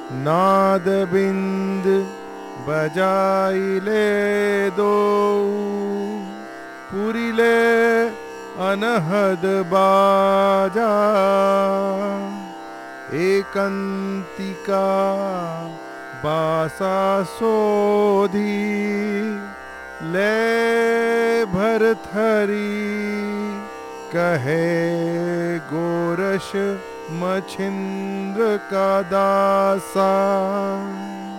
नाद बिंद बजाइले दो, पुरिले अनहद बाजा। एकांतिका बासा सोधी, ले भरथरी कहे गोरश मछिंद्र का दासा।